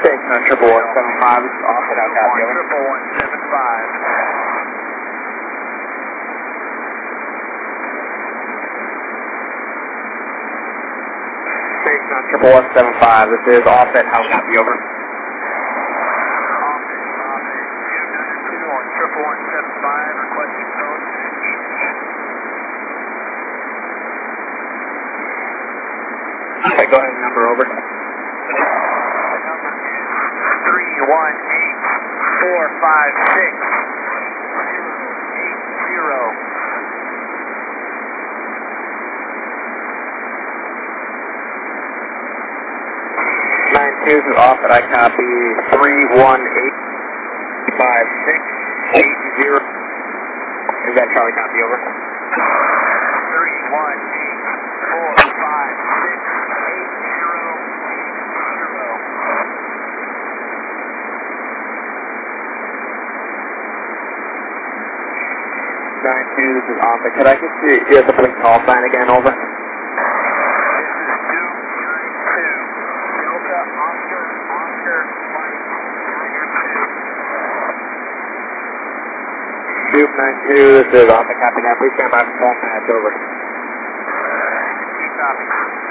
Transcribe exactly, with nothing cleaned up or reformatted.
Six on triple one seven five. This is offset out copy. Over. Triple one seven five. Six on triple one seven five. This is offset. How copy? Over. Triple one seven five, requesting code Okay, go ahead and number over. Number is three one eight four five six eight zero. Nine two is off at I copy three one eight five six eight zero. Is that Charlie copy? Over. Three one eight four five six eight zero eight zero. Nine two, this is Alpha. Could I just see here's the blink call sign again? Over. This is Duke nine two. Delta Oscar Oscar Mike nine two. Duke nine two, this is Alpha. Copy that. Please stand by for phone patch. Over. Copy.